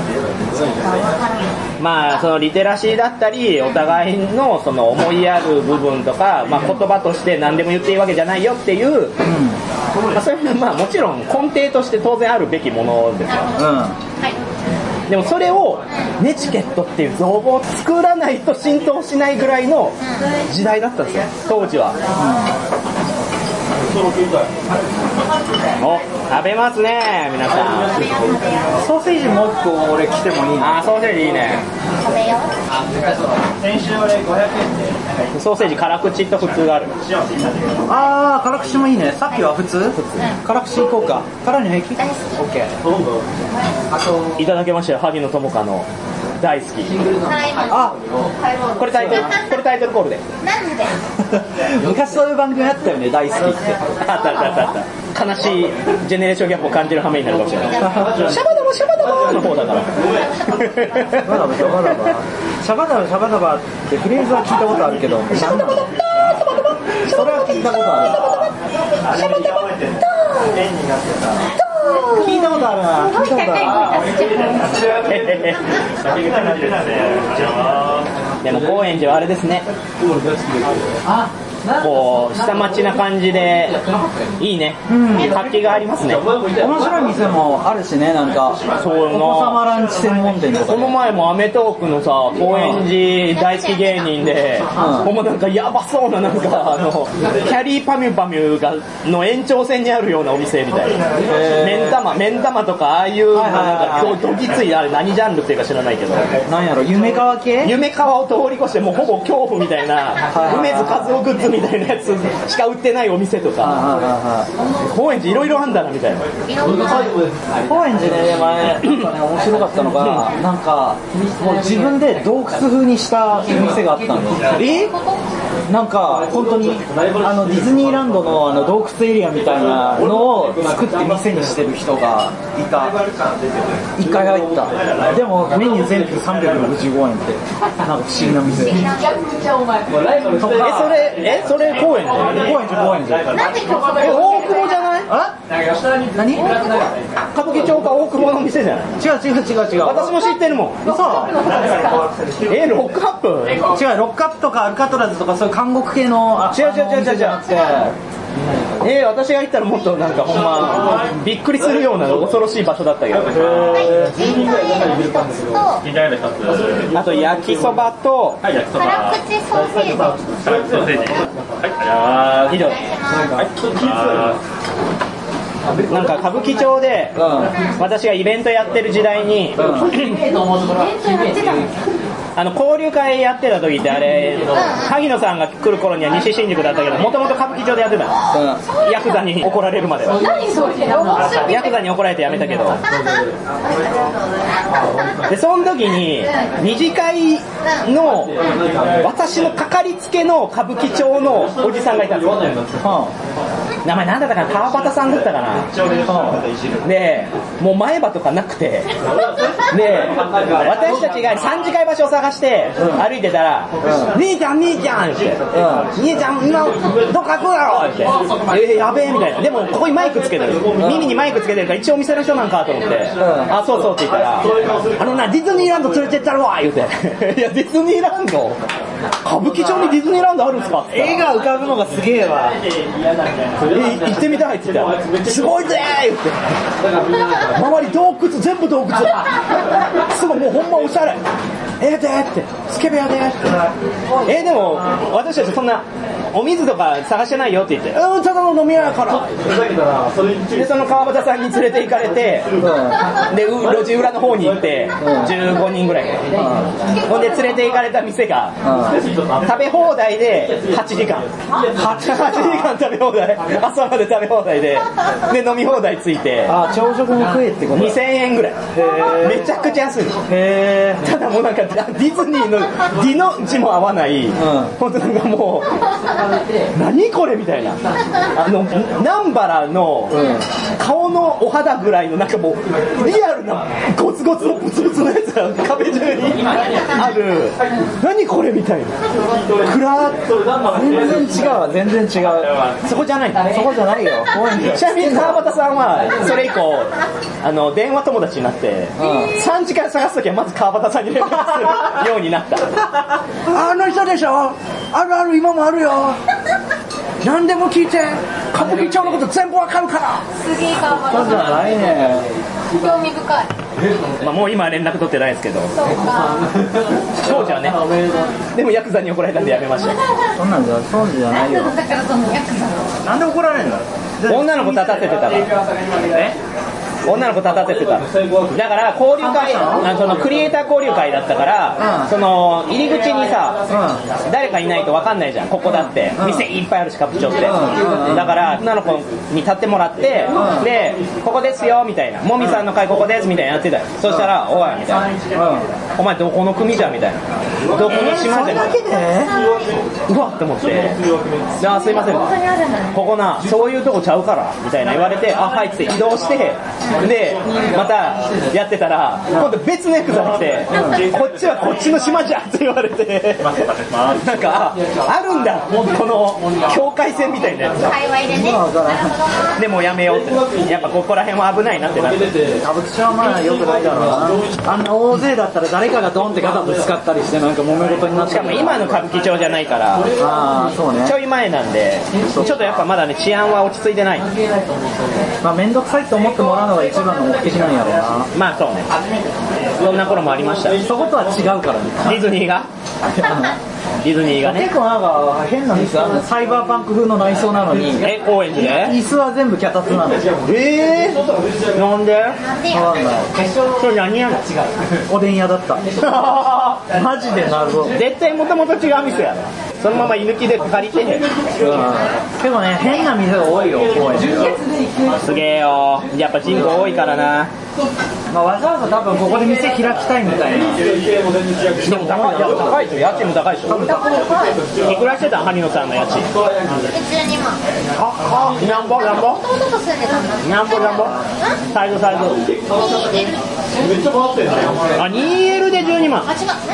まあそのリテラシーだったりお互いのその思いやる部分とか、まあ、言葉として何でも言っていいわけじゃないよっていう、うんまあ、それはまあもちろん根底として当然あるべきものですよ、うんでもそれをネチケットっていう造語を作らないと浸透しないぐらいの時代だったんですよ当時は、うん、お食べますね皆さん。
ソーセージもう一個俺来てもいい
の。あソーセージいいね。
食べよう。
先週俺ごひゃくえんで
ソーセージ辛口と普通がある。
あー辛口もいいね。さっきは普通、普通辛口いこうか。辛いの平気。 OK
いただけましたよ萩野智香の大好き。
あ
これタイトルこれタイトルコールで
なんで
昔そういう番組あったよね大好きって。
あったあったあったあった。悲しいジェネレーションギャップを感じる羽目になるかもしれない。シャバダバシャバダバの方だからシャバダバシャバダバ
シャバダバシャバダバってフレーズは聞いたことあるけどシャバダバダそれは聞いたことある。シャバダバダ聞いたことあるな。聞いたこと
ある。でも高円寺はあれですね。あこう下町な感じでいいね、うん、活気がありますね。
面白い店もあるしね。なんかそうお子様ランチ専門店とか、ね、
この前もアメトーークのさ高円寺大好き芸人で、うん、ここもなんかヤバそうななんかあのキャリーパミュパミュがの延長線にあるようなお店みたいな。目ん玉目ん玉とかああいうなんかどぎついあれ何ジャンルっていうか知らないけど
なんやろ夢川系
夢川を通り越してもうほぼ恐怖みたいな梅津和夫グッズみたいなやつしか売ってないお店とか高円寺いろいろあんだなみたいな。
高円寺ね前なんかね面白かったのがなんかもう自分で洞窟風にしたお店があったの。えなんか本当にあのディズニーランド の, あの洞窟エリアみたいなのを作って店にしてる人がいた。一回入った。でもメニュー全部さんびゃくろくじゅうごえんってなんか不思議な店。え
それえそれ高円寺高
円寺高円寺
なんで今日
え大久保じゃない。
あ何？
歌舞伎町か大久保の店じゃない？
違う違う違う違う。
私も知ってるもん。
嘘？
え、ロックアップ？
違う、ロックアップとかアルカトラズとかそういう韓国系の。
違う違う違う違う違う。えー、私が行ったらもっとなんかほんまびっくりするような恐ろしい場所だったけど。あと焼きそばと、
辛口ソーセージ。
辛口ソーセージ。はい、
以上。なんか歌舞伎町で、うん、私がイベントやってる時代に、うん、あの交流会やってた時ってあれ、うん、萩野さんが来る頃には西新宿だったけど、もともと歌舞伎町でやってたの、うん、ヤクザに怒られるまでは。ヤクザに怒られてやめたけどで、その時に二次会の私のかかりつけの歌舞伎町のおじさんがいたんですよ、うん、名前なんだったかな、川端さんだったかな、うん、で、もう前歯とかなくて、で、私たちがさん次会場所を探して歩いてたら、うん、兄ちゃん兄ちゃんって、うん、兄ちゃん今どっか行くだろって、えー、やべえみたいな。でもここにマイクつけてる、うん、耳にマイクつけてるから一応お店の人なんかと思って、うん、あ、そうそうって言ったら、あのな、ディズニーランド連れてったるわ言うていや、ディズニーランド歌舞伎町にディズニーランドあるんですかって、
絵が浮かぶのがすげえわ、
え行ってみたいって言ったら、すごいぜー言って周り洞窟、全部洞窟すごい、もうほんまおしゃれ、えーでーってスケベやでーって、えーでも私たちそんなお水とか探してないよって言って、うん、ただの飲み屋やからで、その川端さんに連れて行かれて、うん、で路地裏の方に行って、うん、じゅうごにんぐらい、うん、ほんで連れて行かれた店が、うん、食べ放題ではちじかんはちじかん食べ放題、朝まで食べ放題で、で飲み放題ついて、
あ、朝食も食えってこと、
にせんえんぐらい、めちゃくちゃ安い。
へー、
ただもうなんかディズニーのディの字も合わない、うん、本当なんかもう何これみたいな、あの南原の顔のお肌ぐらいのなんかもうリアルなゴツゴツのブツブツのやつが壁中にある、何これみたいな、暗
全然違うわ、全然違う、
そこじゃない、
そこじゃないよ。
ちなみに川端さんはそれ以降あの電話友達になって、うん、さんじかん探すときはまず川端さんに連絡するようになった
あの人でしょ、あるある、今もあるよ何でも聞いて、歌舞伎町のこと全部わかるから。
すげえ川端さん、
そうじゃないね、
興味深い。
まあ、もう今は連絡取ってないですけど、
そうか
当時はね、でもヤクザに怒られたんでやめました。
そんなんじゃ、そうじゃないよ。
だからそのヤクザ
なんで怒られるの？
女の子立たせてたから。え？女の子立たせてた。だから交流会、あそのクリエイター交流会だったから、うん、その入り口にさ、うん、誰かいないと分かんないじゃん、ここだって、うん、店いっぱいあるし歌舞伎町って、うん、だから女の子に立ってもらって、うん、でここですよみたいな、もみさんの会ここですみたいなやってたよ、うん、そしたら、おいみたいな、うん、お前どこの組じゃみたいな、どこの島じゃ、えー、うわって思って、あ、すいません、ここなそういうとこちゃうからみたいな言われて、あ、はいって移動して、でまたやってたら今度別のヤクザが来て、こっちはこっちの島じゃって言われて、なんか あ, あるんだこの境界線みたいなやつが、
界隈でね、
でもやめようって、やっぱここら辺は危ないなってなって、
歌舞伎町はまあ良くないだろうな、あんな大勢だったら誰かがドンって肩ぶつかったりしてなんか揉め事になって、
しかも今の歌舞伎町じゃないから、
あ、そうね、
ちょい前なんでちょっとやっぱまだね治安は落ち着いてない、
まあ面倒くさいと思ってもらうのが一番の目的なんやろうな。
まあそうね、そんな頃もありました。
そことは違うからね、
ディズニーがディズニーがね、
結構なんか変なんですよ、サイバーパンク風の内装なのに、
え、高円寺で
椅子は全部脚立なんですよ。
えー、なんで？
わかんない。
それ何やの？
おでん屋だったマジで謎。
絶対もともと違う店やろ、そのまま居抜きで借りて、うん、
でもね、変な店が多いよ、高円寺。
すげえよ、やっぱ人口多いからな。
まあ、わざわざ多分ここで店開きたいみたいな。
でも高い、いや高いでしょ、家賃も高いでしょ。いくらしてたん、萩野さんの家賃？
じゅうにまん。
あ、あ、なんぼなんぼ？
弟と住んでたんだ。
なんぼなんぼ？サイズサイズ。あ、ツーエル でじゅうにまん。
あ、違う。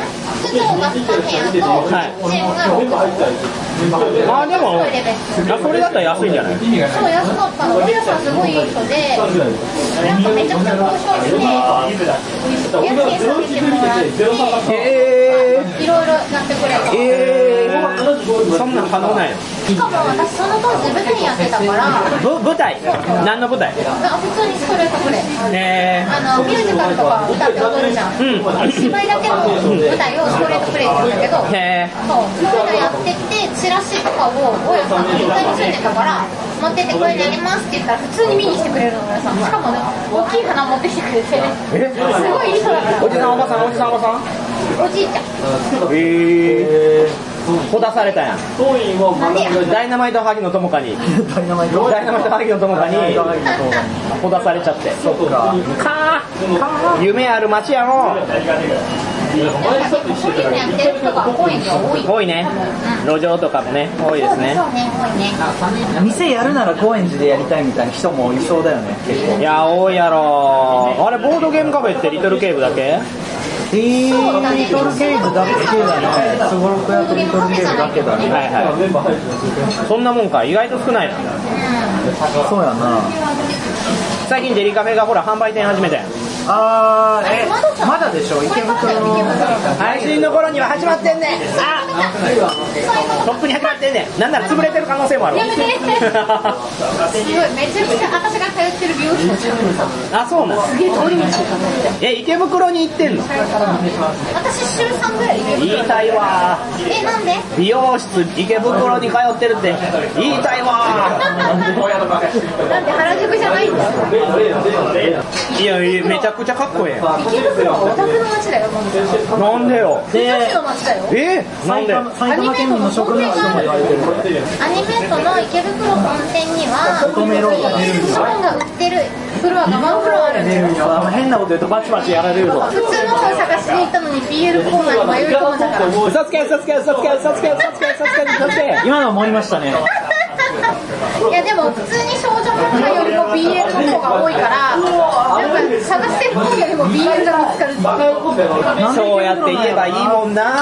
室長がに部屋と、
はい
チームがろく
あーでもあそれだったら安いんじゃない？
そう安かったの。おやさんすごいいい人で、なんかめちゃくちゃ交渉して、家賃下げてもらって、
えー、
いろいろやってくれた。
えー、そんなん可能なんや。
しかも私その当時舞台やってたから、
ぶ舞台何の舞台？
あ普通にストレートプレイ。
え
あのミュージカルとか歌って踊るじゃん。
うん、
芝居だけの舞台をストレートプレイって言うんだけど、
ー、へ
そうそういうのやってて、チラシとかを大家さんが実家に住んでたから持ってってこれやりますって言ったら普通に見に来てくれるの大家さん。しかもね大きい花持ってきてくれて、
え
すごいいい人だから。
おじさんおばさんおじさんおばさん
おじいちゃん。
えー、ほだされたやん。
なんでや。
ダイナマイト萩野友果に
ダイナマイト
ダイナマイト萩野友果にほだされちゃって、
そうか
かー夢ある街やろ。
なんか結構そういうのやってる人が多いの多い。
多いね、路上とかもね多いですね。
そうね多いね。
店やるなら高円寺でやりたいみたいな人もいそうだよね結構。
いや多いやろ。あれボードゲームカフェってリトルケーブだけ？
えー、リトルケーブだけだね。すごろくやとリトルケーブだけだね。
はいはい。そんなもんか。意外と少ないな。
そうやな。
最近デリカフェがほら販売店始めたやん。
あー、え、まだでしょ池袋の。
配信の頃には始まってんねん。あトップに始まってんねん。なんなら潰れてる可能性もある。
やめてすごいめちゃくちゃ私が通ってる美容室の近くにさ、
あ、そうなん。
すげえ通り道とかって。
え、池袋に行ってんの？
私週さんぐらいで。
言いたいわ。
え、なんで？
美容室池袋に通ってるって言いたいわ。
なんで原宿じゃないんだよ。
いやいや、めちゃくちゃかっこええやん。
池袋はオタクの街だよ。
なんでよ。
美容室の街だよ。
えー、なんで？
埼玉県民の食の人も言われてる。
アニメートの池袋本店には
乙女ロード
本が売ってるフロアがワンフロアあるんですよ。
変なこと言うとバチバチやられるぞ。
普通の本探しに行ったのに ビーエル コーナーに迷い込んだから。
嘘つけ嘘つけ嘘つけ嘘つけ嘘つけ嘘つけ嘘つけ。
今の思いましたね。
いやでも普通に少女漫画よりも ビーエル の方が多いから、なんか探してる方よりも ビーエル が見つかるっていう。
そうやって言えばいいもんな。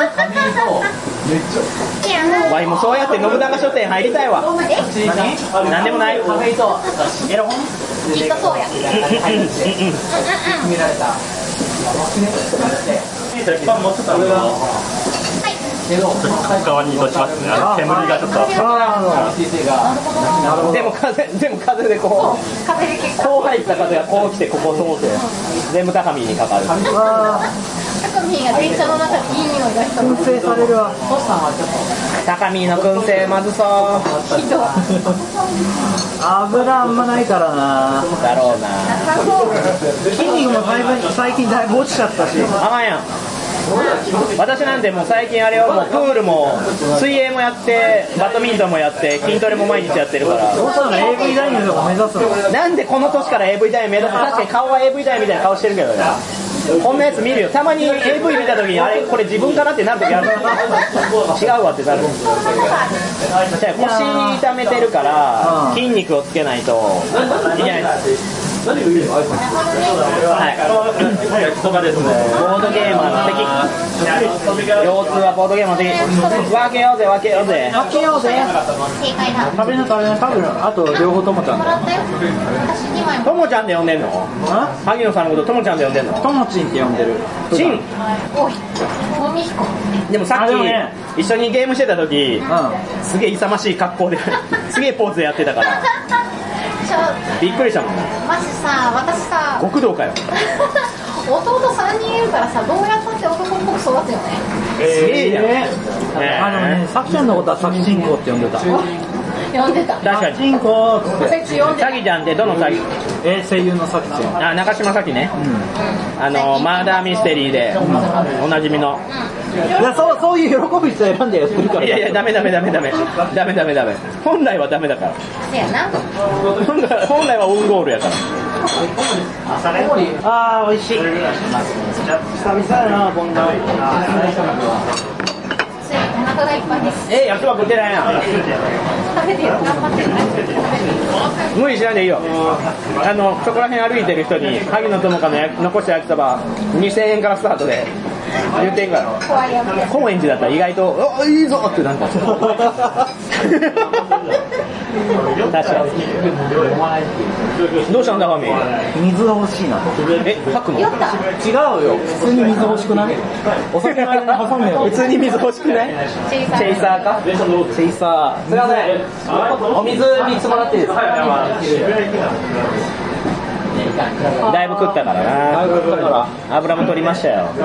わいもそうやって信長書店入りたいわ。
え？
なんでもない。エロ本？
きっとそうや。
鉄板持ってたの側に移動しますね。あの煙がちょっと。
でも風でも風でこう
風で結
こう入った風がこう来てここを通って全部高見にかかる。
構タカミンが電車の中でいい匂いがした。
燻製されるわ。
高見の燻製まずそう。
ひどい。
油あんまないからな。
だろうな。
筋肉もだいぶ最近だいぶ落ちちゃったし。
あかんやん。私なんてもう最近あれはもうプールも水泳もやってバドミントンもやって筋トレも毎日やってるから。
どうしたの エーブイ 男優とか目指すの？
なんでこの年から エーブイ 男優目指すの？確かに顔は エーブイ 男優みたいな顔してるけどね。こんなやつ見るよ。たまに エーブイ 見た時にあれこれ自分かなってなる時ある。違うわってなる。じゃあ腰痛めてるから筋肉をつけないといけないです。はい、ボードゲーマーの敵。腰痛はボードゲーマーの敵。分けようぜ分けようぜ
分けようぜ。
正解だ。
食べな食べな食べる。あと両方ともちゃんだ。
もらったよ。私にまいも。
ともちゃんで呼んでんの？萩野さんのことともちゃんで呼んでんの？
ともちんって呼んでる。
ちん。
おい。もみひこ。
でもさっき
ね、
一緒にゲームしてた時、
う
すげえ勇ましい格好ですげえポーズでやってたからびっくりしたもんね。
マジさ、私さ、
極道かよ。
弟さんにんいるからさ、どうやったって男っぽく育つよね。
すげえじゃん。
えー、あのね、さきちゃんのことはさきちんこって呼んでた。
呼んでた。
確かに。
さきちんこーって。
説呼んでた。
さきちゃんってどのさき？
えー、声優のさきちゃん。
あ、中島さきね。あのマーダーミステリーでおなじみの。
いや、そうそういう喜ぶ人選んでやってるから。
いやいやダメダメダメダメダメダメダメ。本来はダメだから。
せやな。
本来本来はオウンゴールやから。
あー、美味しい。久々だな、こんな。
せや、お腹がいっぱいです。
え、焼きそば食ってないやん。
食べてよ、頑張ってね。
無理しないでいいよ。あのそこら辺歩いてる人に萩野智香の焼残した焼きそばにせんえんからスタートで言ってんから
怖いやつ。
高円寺だったら意外とあいいぞってなんか確かにどうしたんだファミ
水が欲しいな。
え吐くの
酔った。
違うよ、普通に水欲しくない？お酒の間に挟んでよ。
普通に水欲しくない？
チェイサー。
チェイサーか？
チェイサー。すいません。お水みっつもらっていいですか？
だいぶ食ったからな。
だいぶ食ったから
油も取りましたよ。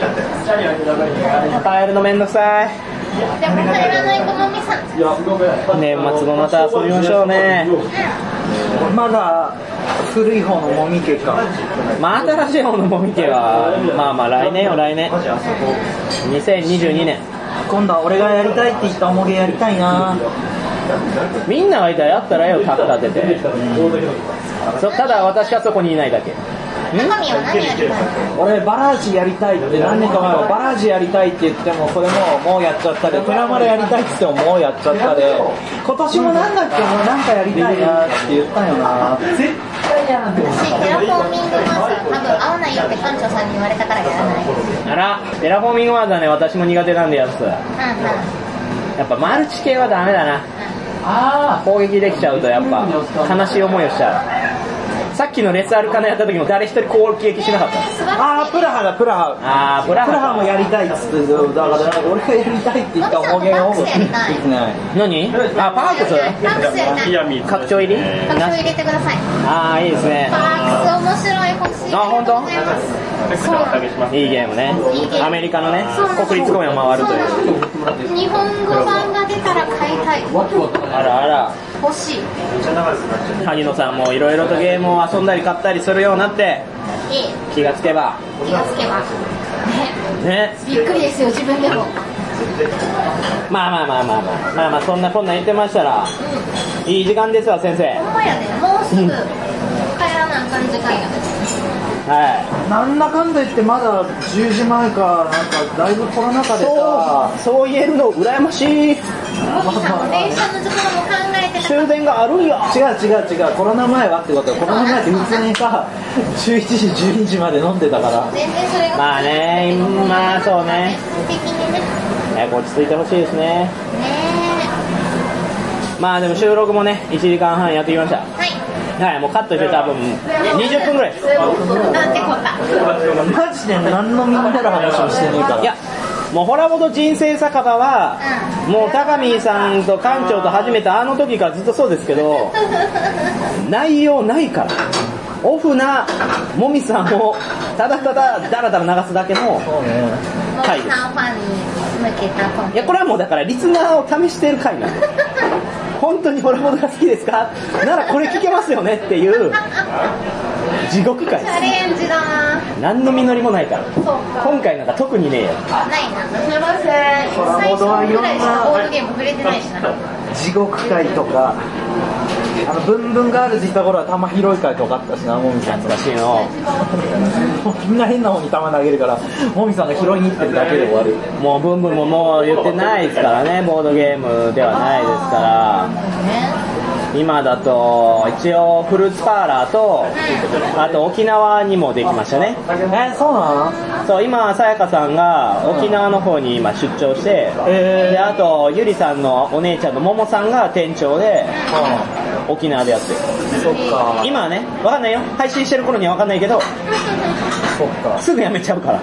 帰るのめんどくさい。
でも帰らないこのみさん。
年末のまた遊びましょうね。
まだ古い方のもみ家か。
まあ新しい方のもみ家はまあまあ来年よ来年にせんにじゅうにねん。
今度は俺がやりたいって言ったおもげやりたいな。
みんながいたらやったらよ、立てて、そただ私はそこにいないだけ。
中身は何やりたい？
俺バラージやりたいって何年か前はバラージやりたいって言ってもそれももうやっちゃったで、プラマルやりたいって言ってももうやっちゃったで、今年もなんだっけもうなんかやりたいなって言ったよな。絶対やらんで。
私テラフォーミングマーズ多分合わないよって館長さんに言われたからやらない。
あら、テラフォーミングマーズはね、私も苦手なんでやつ。
うんうん。
やっぱマルチ系はダメだな。あ攻撃できちゃうとやっぱ悲しい思いをしちゃう。さっきのレスアルカナやった時も誰一人攻撃しなかった。
あープラハだプラハ。
あープラハ
プラハもやりたいっつってだから俺がやりたいって言ったおもげをできない。
何？あパークス？
パークスやりたい。
拡張入り？
拡張入れてください。
あーいいですね。
パークス面白い欲しい。
あ本当？
そう
いいゲームね。アメリカのね国立公園を回るという。
日本語版が出たら買いたい。
あらあら。
欲しい。
萩野さんもいろいろとゲームを遊んだり買ったりするようになって気がつけば
気がつけばね
ね
びっくりですよ自分でも。
まあまあまあまあまあまあまあそんなこんな言ってましたら、うん、いい時間ですわ先生。
ほんまやね、もうすぐ帰らなあかん時間やね。
はい、なんだかんだ言ってまだじゅうじまえかなんかだいぶコロナ禍でさ、
そう言えるの羨ましい。
もみさんも電車の時間も考えてた。
終電があるんや。
違う違う違う、コロナ前はってことはコロナ前って普通にさじゅういちじじゅうにじまで飲んでたから。
全然それが
まあねまあそうね
的にね
早く落ち着いてほしいですね。
ね
まあでも収録もねいちじかんはんやってきました。
はい
はい、もうカットして多分にじゅっぷんぐらいです。
なんてこった。
マジで何のみんなの話もしてねえから。
いやもうホラボド人生酒場は、うん、もう高見さんと館長と始めたあの時からずっとそうですけど内容ないからオフなもみさんをただただダラダラ流すだけの回です。もみさんファンに向けたコンテンツ。いやこれはもうだからリスナーを試してる回なんです本当にホラボドが好きですかならこれ聞けますよねっていう地獄回です。チャレンジだな。何の実りもないから。そうか今回なんか特にねえよ。ないな。すみません。
ホラボドはいろんな
ボードゲーム触れてないしな。
地獄回とかあのブンブンガールズいた頃は玉拾い会とかあったしな。もみさん
懐かしいの
みんな変な方に玉投げるからもみさんが拾いに行ってるだけで終わる。
もうブンブンももう言ってないですからねボードゲームではないですから。今だと一応フルーツパーラーとあと沖縄にもできましたね。
えそうなの？
そう今さやかさんが沖縄の方に今出張して、うん、であとゆりさんのお姉ちゃんのももさんが店長で、うん、沖縄でやってる。
そっか
今はね分かんないよ配信してる頃には分かんないけど
そっか
すぐやめちゃうから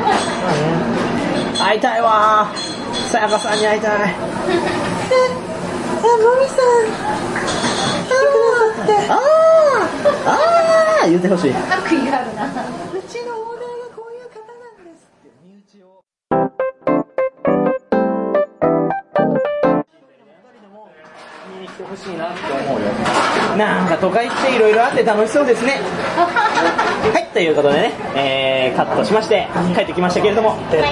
会いたいわさやかさんに会いたい
あ、もみさん
あーあー言ってほしい。
悪意があるな。うちのオーナーが
こういう方なんですって身内を見に来てほしいなって思うよ。
なんか都会っていろいろあって楽しそうですねはいということでね、えー、カットしまして帰ってきましたけれどもはい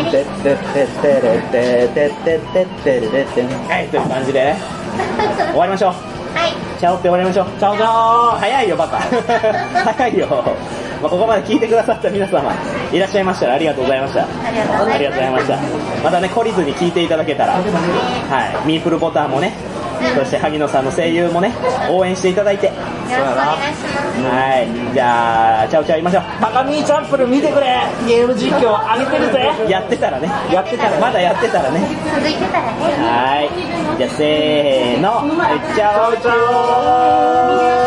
という感じで終わりましょう。はいチャオって終わりましょう。チャオチャオ早いよバカ早いよ、まあ、ここまで聞いてくださった皆様いらっしゃいましたらありがとうございました。ありがとうございました。またね懲りずに聞いていただけたら、はい、ミープルボタンもねそして萩野さんの声優もね応援していただいて、よろしくお
願いします。
はい、じゃあチャオチャオ言いましょう。
バカミーチャンプル見てくれ、ゲーム実況上げてるぜ。
やってたらね、やってたらまだやってたらね、
続いてたらね。
はい、じゃあせーの、チャオチャオ。